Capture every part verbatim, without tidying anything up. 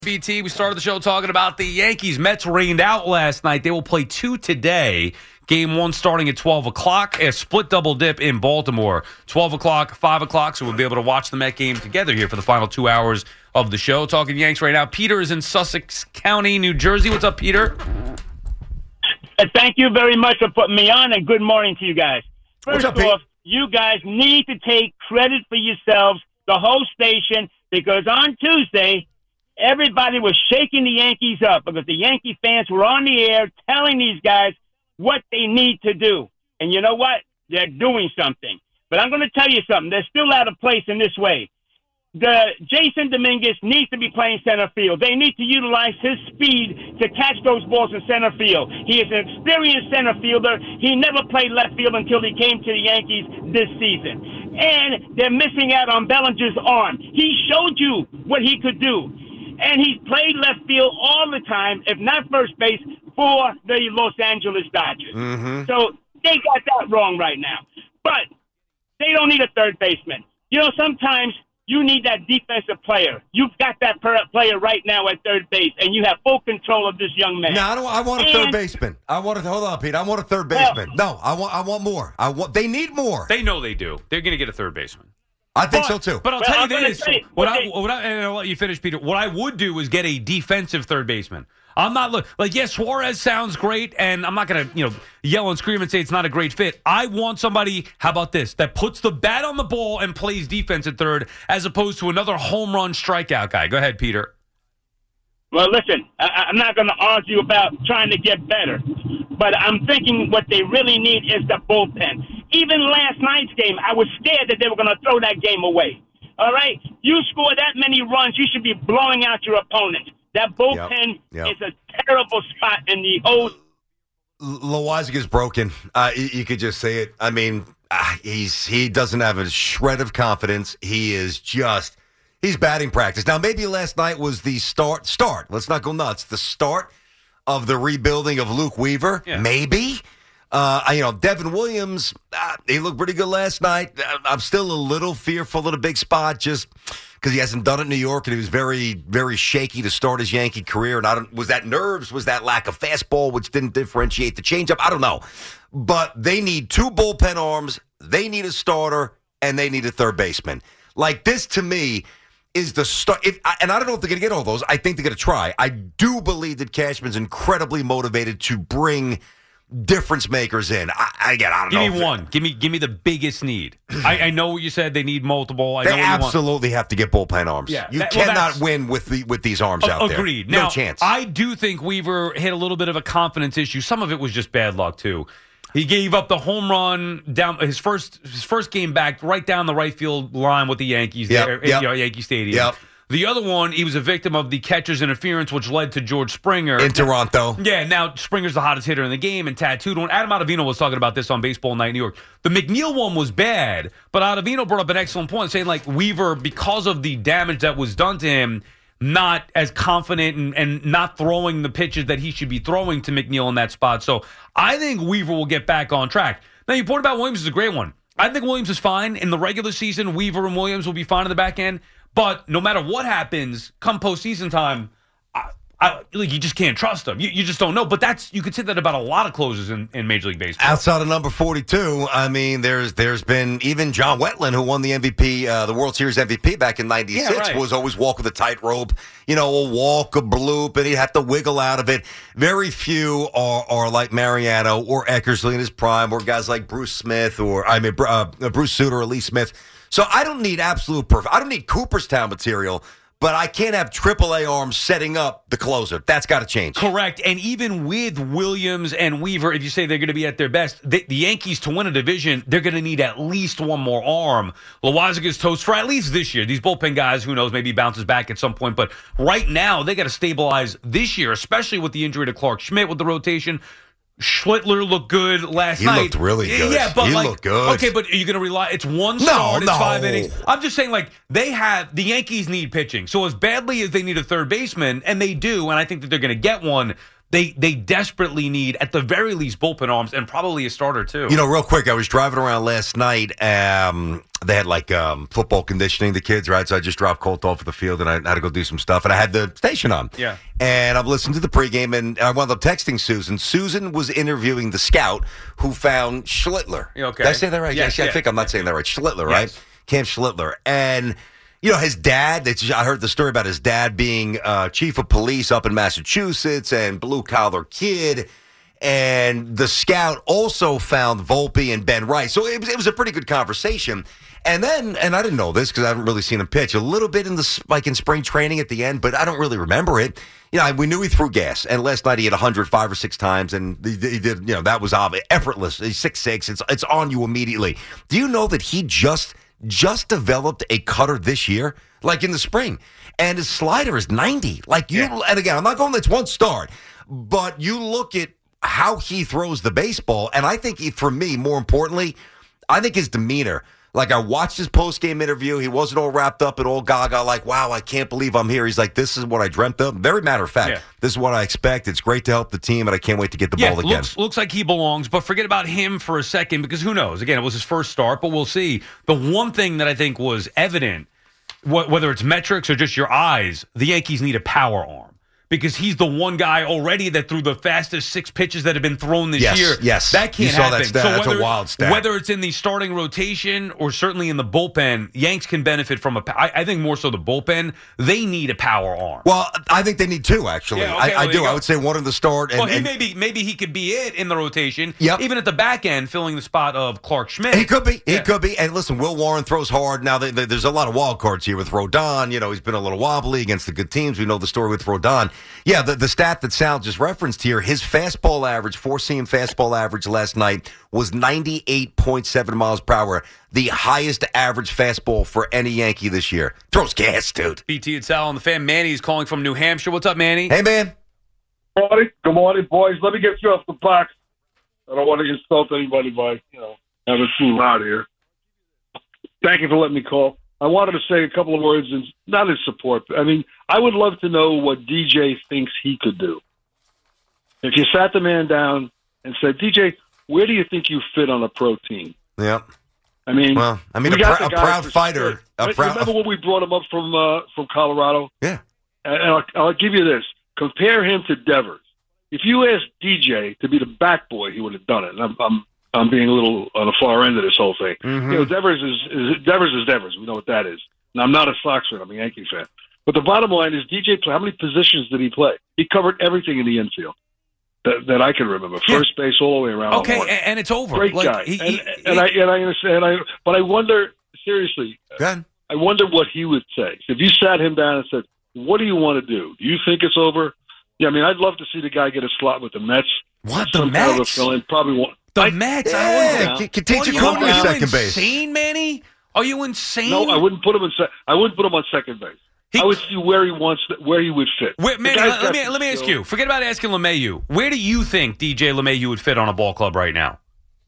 B T, we started the show talking about the Yankees. Mets rained out last night. They will play two today. Game one starting at twelve o'clock. A split double dip in Baltimore. twelve o'clock, five o'clock, so we'll be able to watch the Met game together here for the final two hours of the show. Talking Yanks right now. Peter is in Sussex County, New Jersey. What's up, Peter? Uh, thank you very much for putting me on, and good morning to you guys. First up, off, you guys need to take credit for yourselves, the whole station, because on Tuesday, everybody was shaking the Yankees up because the Yankee fans were on the air telling these guys what they need to do. And you know what? They're doing something. But I'm going to tell you something. They're still out of place in this way. The Jason Dominguez needs to be playing center field. They need to utilize his speed to catch those balls in center field. He is an experienced center fielder. He never played left field until he came to the Yankees this season. And they're missing out on Bellinger's arm. He showed you what he could do. And he's played left field all the time, if not first base, for the Los Angeles Dodgers. Mm-hmm. So they got that wrong right now. But they don't need a third baseman. You know, sometimes you need that defensive player. You've got that per- player right now at third base, and you have full control of this young man. No, I don't. I want a and, third baseman. I want to hold on, Pete. I want a third well, baseman. No, I want. I want more. I want. They need more. They know they do. They're going to get a third baseman. I think but, so too. But I'll well, tell I'm you this: say, what I, they, what I, and I'll let you finish, Peter. What I would do is get a defensive third baseman. I'm not look like yes, Suarez sounds great, and I'm not going to you know yell and scream and say it's not a great fit. I want somebody. How about this? That puts the bat on the ball and plays defense at third, as opposed to another home run strikeout guy. Go ahead, Peter. Well, listen, I, I'm not going to argue about trying to get better, but I'm thinking what they really need is the bullpen. Even last night's game, I was scared that they were going to throw that game away. All right? You score that many runs, you should be blowing out your opponent. That bullpen yep, yep. is a terrible spot in the old. Loaisiga's broken. Uh, you, you could just say it. I mean, uh, he's he doesn't have a shred of confidence. He is just he's batting practice. Now, maybe last night was the start. Start. Let's not go nuts. The start of the rebuilding of Luke Weaver. Yeah. Maybe. Uh, you know, Devin Williams, uh, he looked pretty good last night. Uh, I'm still a little fearful of the big spot just because he hasn't done it in New York, and he was very, very shaky to start his Yankee career. And I don't, was that nerves? Was that lack of fastball, which didn't differentiate the changeup? I don't know. But they need two bullpen arms, they need a starter, and they need a third baseman. Like, this, to me, is the start. If, and I don't know if they're going to get all those. I think they're going to try. I do believe that Cashman's incredibly motivated to bring difference makers in. I, again, I don't give know. Give me one. Give me give me the biggest need. I, I know what you said. They need multiple. I they know what absolutely you want. have to get bullpen arms. Yeah, you that, well, cannot win with the with these arms uh, out there. Agreed. No now, chance. I do think Weaver hit a little bit of a confidence issue. Some of it was just bad luck too. He gave up the home run down his first his first game back right down the right field line with the Yankees yep, there yep. at you know, Yankee Stadium. Yep. The other one, he was a victim of the catcher's interference, which led to George Springer. In Toronto. Yeah, now Springer's the hottest hitter in the game and tattooed one. Adam Ottavino was talking about this on Baseball Night in New York. The McNeil one was bad, but Ottavino brought up an excellent point, saying like Weaver, because of the damage that was done to him, not as confident and, and not throwing the pitches that he should be throwing to McNeil in that spot. So I think Weaver will get back on track. Now, your point about Williams is a great one. I think Williams is fine. In the regular season, Weaver and Williams will be fine in the back end. But no matter what happens, come postseason time, I, I, like you just can't trust them. You, you just don't know. But that's you could say that about a lot of closers in, in Major League Baseball. Outside of number forty-two, I mean, there's there's been even John Wetland, who won the M V P, uh, the World Series M V P back in ninety-six, Yeah, right. was always walk with a tightrope. You know, a walk, a bloop, and he'd have to wiggle out of it. Very few are, are like Mariano or Eckersley in his prime, or guys like Bruce Smith, or I mean uh, Bruce Sutter or Lee Smith. So I don't need absolute perfect. I don't need Cooperstown material, but I can't have triple A arms setting up the closer. That's got to change. Correct. And even with Williams and Weaver, if you say they're going to be at their best, the, the Yankees, to win a division, they're going to need at least one more arm. Loaisiga's toast for at least this year. These bullpen guys, who knows, maybe bounces back at some point. But right now, they got to stabilize this year, especially with the injury to Clark Schmidt with the rotation. Schlittler looked good last he night. He looked really good. Yeah, but he like, looked good. Okay, but are you going to rely? It's one start. No, it's no. five innings. I'm just saying, like, they have the Yankees need pitching. So as badly as they need a third baseman, and they do, and I think that they're going to get one. they they desperately need, at the very least, bullpen arms and probably a starter, too. You know, real quick, I was driving around last night. Um, they had, like, um, football conditioning, the kids, right? So I just dropped Colt off at the field, and I had to go do some stuff. And I had the station on. Yeah. And I'm listening to the pregame, and I wound up texting Susan. Susan was interviewing the scout who found Schlittler. Okay. Did I say that right? Yes, yeah, I yeah. think I'm not saying that right. Schlittler, right? Yes. Cam Schlittler. And... You know, his dad, it's, I heard the story about his dad being uh, chief of police up in Massachusetts and blue-collar kid. And the scout also found Volpe and Ben Rice. So it was, it was a pretty good conversation. And then, and I didn't know this because I haven't really seen him pitch, a little bit in the like in spring training at the end, but I don't really remember it. You know, we knew he threw gas. And last night he had one hundred five or six times, and he, he did, you know, that was obvious, effortless. He's six six. It's, it's on you immediately. Do you know that he just... just developed a cutter this year, like in the spring, and his slider is ninety. Like you, yeah. And again, I'm not going, that's one start, but you look at how he throws the baseball, and I think he, for me, more importantly, I think his demeanor. Like, I watched his post-game interview. He wasn't all wrapped up and all gaga, like, wow, I can't believe I'm here. He's like, this is what I dreamt of. Very matter of fact, yeah. This is what I expect. It's great to help the team, and I can't wait to get the yeah, ball again. Looks, looks like he belongs, but forget about him for a second, because who knows? Again, it was his first start, but we'll see. The one thing that I think was evident, wh- whether it's metrics or just your eyes, the Yankees need a power arm. Because he's the one guy already that threw the fastest six pitches that have been thrown this yes, year. Yes, that can't you saw happen. That stat. So That's whether, a wild stat. Whether it's in the starting rotation or certainly in the bullpen, Yanks can benefit from a. I, I think more so the bullpen. They need a power arm. Well, I think they need two. Actually, yeah, okay, I, I well, do. I would say one in the start. And, well, he and, maybe maybe he could be it in the rotation. Yep. Even at the back end, filling the spot of Clark Schmidt. He could be. He yeah. could be. And listen, Will Warren throws hard. Now they, they, there's a lot of wild cards here with Rodon. You know, he's been a little wobbly against the good teams. We know the story with Rodon. Yeah, the, the stat that Sal just referenced here, his fastball average, four-seam fastball average last night was ninety-eight point seven miles per hour, the highest average fastball for any Yankee this year. Throws gas, dude. B T and Sal on the fan. Manny's calling from New Hampshire. What's up, Manny? Hey, man. Good morning, good morning, boys. Let me get you off the box. I don't want to insult anybody by, you know, having too loud here. Thank you for letting me call. I wanted to say a couple of words, and not in support. I mean, I would love to know what D J thinks he could do. If you sat the man down and said, D J, where do you think you fit on a pro team? Yeah. I mean, well, I mean, a, got pr- a proud fighter. A proud, remember when we brought him up from uh, from Colorado? Yeah. And I'll, I'll give you this. Compare him to Devers. If you asked D J to be the bat boy, he would have done it. And I'm, I'm, I'm being a little on the far end of this whole thing. Mm-hmm. You know, Devers is, is Devers is Devers. We know what that is. And I'm not a Sox fan. I'm a Yankee fan. But the bottom line is, D J, how many positions did he play? He covered everything in the infield that, that I can remember. First yeah. base all the way around. Okay, and, and it's over. Great like, guy. He, and, he, and he, I and I understand. I, but I wonder, seriously, Good. I wonder what he would say. If you sat him down and said, what do you want to do? Do you think it's over? Yeah, I mean, I'd love to see the guy get a slot with the Mets. What, the Some Mets? Kind of a fill-in. Probably won't. The I, Mets? Yeah, I yeah. Can teach a Are you second base. insane, Manny? Are you insane? No, I wouldn't put him in. Se- I wouldn't put him on second base. He, I would see where he wants, where he would fit. Where, Manny, let, let me let me ask you. Forget about asking LeMahieu. Where do you think D J LeMahieu would fit on a ball club right now?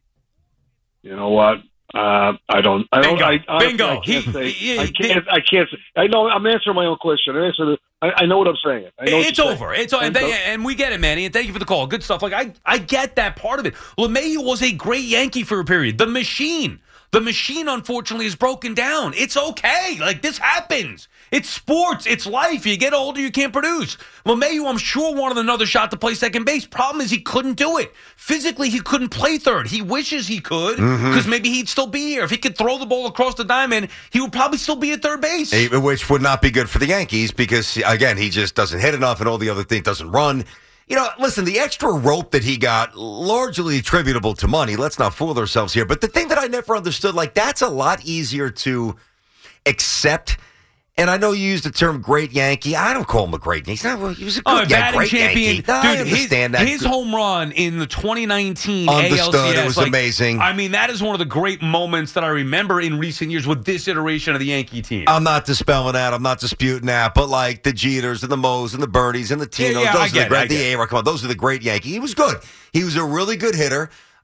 You know what? Uh, I don't. I don't. Bingo. I, honestly, Bingo. I can't He, say. he, I he, can't. I can't. Say, I know. I'm answering my own question. I answer. I, I know what I'm saying. I know it's over. Saying. It's and, they, and we get it, Manny. And thank you for the call. Good stuff. Like I, I get that part of it. LeMahieu was a great Yankee for a period. The machine. The machine, unfortunately, is broken down. It's okay. Like, this happens. It's sports. It's life. You get older, you can't produce. LeMahieu, I'm sure, wanted another shot to play second base. Problem is he couldn't do it. Physically, he couldn't play third. He wishes he could because mm-hmm. maybe he'd still be here. If he could throw the ball across the diamond, he would probably still be at third base. Which would not be good for the Yankees because, again, he just doesn't hit enough and all the other things, doesn't run. You know, listen, the extra rope that he got, largely attributable to money. Let's not fool ourselves here. But the thing that I never understood, like, that's a lot easier to accept. And I know you used the term great Yankee. I don't call him a great Yankee. He's not, he was a good oh, yeah, great champion. Yankee. No, Dude, I understand his, that. His home run in the twenty nineteen Understood. A L C S. It was like, amazing. I mean, that is one of the great moments that I remember in recent years with this iteration of the Yankee team. I'm not dispelling that. I'm not disputing that. But like the Jeters and the Moes and the Birdies and the Tinos, yeah, yeah, those I are get the great, it, the A-Rod, come on, those are the great Yankee. He was good. He was a really good hitter.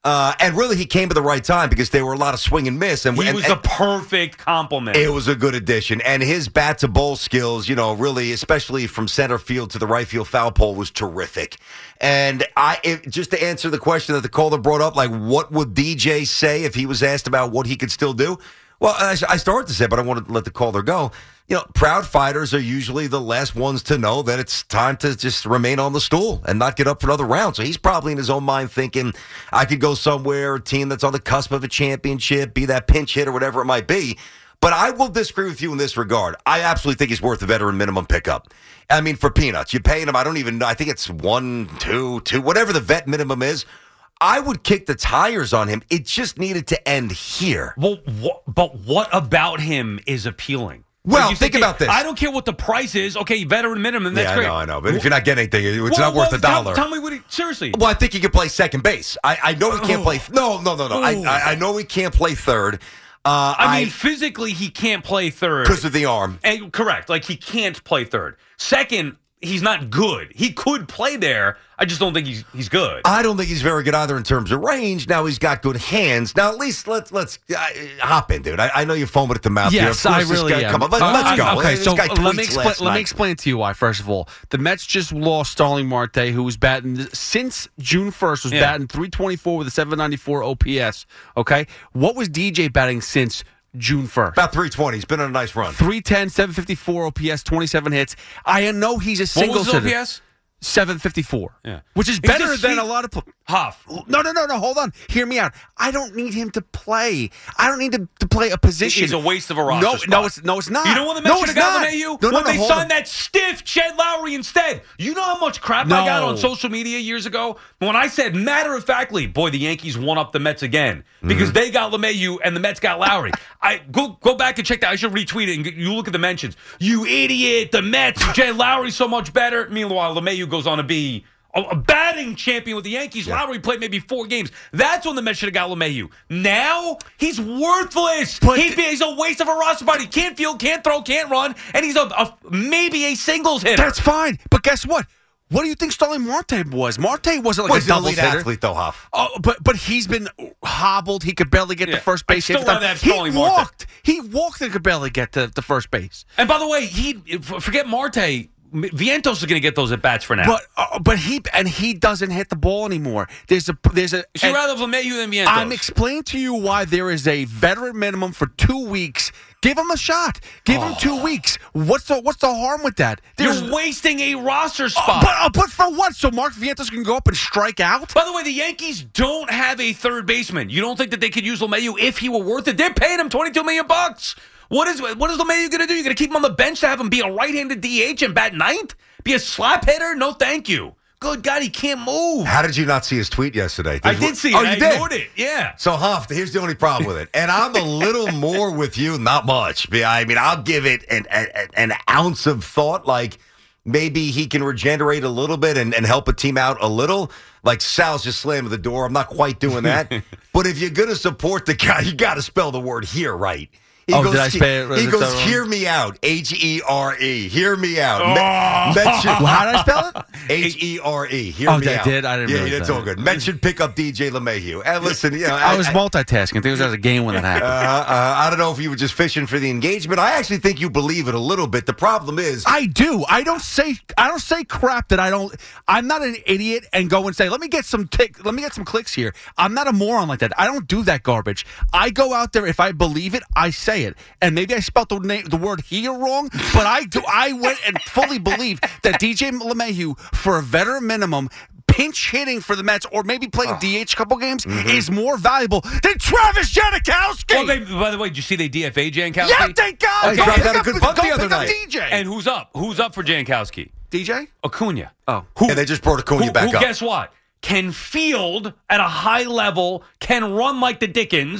Uh, and really, he came at the right time because there were a lot of swing and miss. And He and, was and, a perfect compliment. It was a good addition. And his bat to ball skills, you know, really, especially from center field to the right field foul pole, was terrific. And I, it, just to answer the question that the caller brought up, like, what would D J say if he was asked about what he could still do? Well, I, I started to say, but I wanted to let the caller go. You know, proud fighters are usually the last ones to know that it's time to just remain on the stool and not get up for another round. So he's probably in his own mind thinking, I could go somewhere, a team that's on the cusp of a championship, be that pinch hit or whatever it might be. But I will disagree with you in this regard. I absolutely think he's worth the veteran minimum pickup. I mean, for peanuts, you're paying him, I don't even know, I think it's one, two, two, whatever the vet minimum is. I would kick the tires on him. It just needed to end here. Well, wh- but what about him is appealing? Well, Like you think said, about this. I don't care what the price is. Okay, veteran minimum, that's yeah, great. I know, I know. But if you're not getting anything, it's Well, not worth well, a dollar. Tell, tell me what he, seriously. Well, I think he can play second base. I, I know he can't Oh. play. No, no, no, no. I, I I know he can't play third. Uh, I mean, physically, he can't play third. because of the arm. And, correct. Like, he can't play third. Second, he's not good. He could play there. I just don't think he's he's good. I don't think he's very good either in terms of range. Now he's got good hands. Now at least let's let's uh, hop in, dude. I, I know you're foaming at the mouth. Yes, here. Of I course this really guy- am. Come on, let, Uh, let's go. Okay, This so guy let me tweets explain. last Let me night. explain to you why. First of all, the Mets just lost Starling Marte, who was batting since June first, was Yeah. batting three twenty-four with a seven ninety-four O P S. Okay, what was D J batting since June first? About three twenty. He's been on a nice run. three ten, seven fifty-four O P S, twenty-seven hits. I know he's a What single was his O P hitter. S? seven fifty-four. Yeah. Which is He's better just- than he- a lot of pl- Huff. No, no, no, no. Hold on. Hear me out. I don't need him to play. I don't need to, to play a position. He's a waste of a roster No, spot. no, it's no, it's not. You know when the no, Mets should it's have got not. LeMahieu? No, no, when no, they hold signed on. that stiff Chet Lowry instead. You know how much crap I got No. on social media years ago? When I said, matter of factly, boy, the Yankees won up the Mets again because Mm-hmm. they got LeMahieu and the Mets got Lowry. I go go back and check that. I should retweet it and get, you look at the mentions. You idiot, the Mets, Jay Lowry's so much better. Meanwhile, LeMahieu goes on to be a, a batting champion with the Yankees. Yeah. Lowry played maybe four games. That's when the Mets should have got LeMahieu. Now, he's worthless. But He'd be, he's a waste of a roster spot. He can't field, can't throw, can't run, and he's a, a maybe a singles hitter. That's fine. But guess what? What do you think Starling Marte was? Marte wasn't like Well, a he's an double elite hitter. athlete, though, Huff. Oh, but but he's been hobbled. He could barely get Yeah. to first I'd base. still half the time. rather have He Starling Marte. walked. He walked and could barely get to, to first base. And by the way, he forget Marte. Vientos is going to get those at bats for now. But uh, but he and he doesn't hit the ball anymore. There's a there's a. Should and rather have LeMahieu than Vientos. I'm explaining to you why there is a veteran minimum for two weeks. Give him a shot. Give him two weeks. What's the what's the harm with that? There's You're wasting a roster Oh, spot. but, uh, but for what? So Mark Vientos can go up and strike out? By the way, the Yankees don't have a third baseman. You don't think that they could use LeMahieu if he were worth it? They're paying him twenty-two million bucks. What is what is LeMahieu going to do? You're going to keep him on the bench to have him be a right-handed D H and bat ninth? Be a slap hitter? No, thank you. Good God, he can't move. How did you not see his tweet yesterday? I did see it. Oh, I you did? ignored it. Yeah. So, Huff, here's the only problem with it. And I'm a little more with you, not much. I mean, I'll give it an, an, an ounce of thought, like maybe he can regenerate a little bit and, and help a team out a little. Like Sal's just slamming the door. I'm not quite doing that. But if you're going to support the guy, you got to spell the word here right. He Oh, goes, did I spell it- He is goes, that wrong? hear me out. H E R E. Hear me out. Oh. Me- Met Well, how did I spell it? H E R E. Hear Oh, me I out. did? I didn't Yeah, realize that's that. all good. Men should pick up D J LeMahieu. And listen, you know, I was multitasking. I think it was a game when that happened. uh, uh, I don't know if you were just fishing for the engagement. I actually think you believe it a little bit. The problem is, I do. I don't say I don't say crap that I don't. I'm not an idiot and go and say, let me get some tick, let me get some clicks here. I'm not a moron like that. I don't do that garbage. I go out there, if I believe it, I say it. And maybe I spelled the name, the word here wrong, but I do. I went and fully believe that D J LeMahieu for a veteran minimum, pinch hitting for the Mets, or maybe playing D H a couple games, is more valuable than Travis Janikowski. Well, they, by the way, did you see they D F A Jankowski? yeah, thank God. He Go dropped pick out a up- good bunt go the other pick up night. D J. And who's up? Who's up for Jankowski? D J? Acuna. Oh. Who, and they just brought Acuna who, back who, up. guess what? Can field at a high level, can run like the Dickens,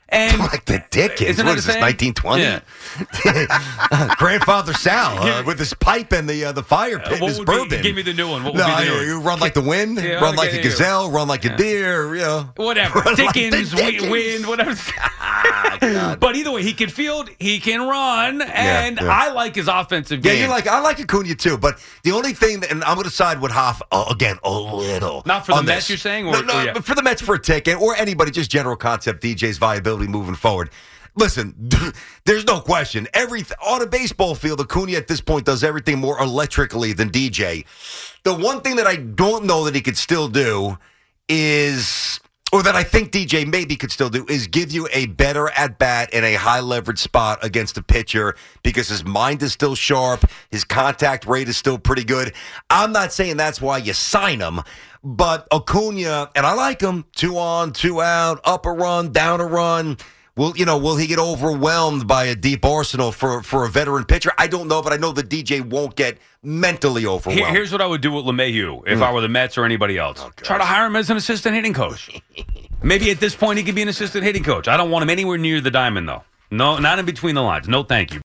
And like the Dickens. Isn't What that is a this, saying? nineteen twenty? Yeah. Grandfather Sal uh, with his pipe and the uh, the fire pit, What his would be- bourbon. give me the new one. What would no, be the you, new one? you run like the wind, Yeah, run okay, like a there you go. gazelle, run like Yeah. a deer, you know. Whatever. Run like the Dickens, wi- Dickens. wind, whatever. Ah, God. But either way, he can field, he can run, and yeah. I like his offensive Yeah, game. you like I like Acuna too, but the only thing, that, and I'm going to side with Hoff uh, again a little. Not for the on Mets, this. you're saying? Or, no, no, or yeah. but for the Mets for a ticket, or anybody, just general concept, D J's viability moving forward. Listen, there's no question. Every on a baseball field, Acuna at this point does everything more electrically than D J. The one thing that I don't know that he could still do is, or that I think D J maybe could still do, is give you a better at bat in a high leverage spot against a pitcher because his mind is still sharp, his contact rate is still pretty good. I'm not saying that's why you sign him. But Acuna, and I like him, two on, two out, up a run, down a run. Will you know? Will he get overwhelmed by a deep arsenal for, for a veteran pitcher? I don't know, but I know the D J won't get mentally overwhelmed. Here- here's what I would do with LeMahieu if I were the Mets or anybody else. Oh, Try to hire him as an assistant hitting coach. Maybe at this point he could be an assistant hitting coach. I don't want him anywhere near the diamond, though. No, not in between the lines. No, thank you.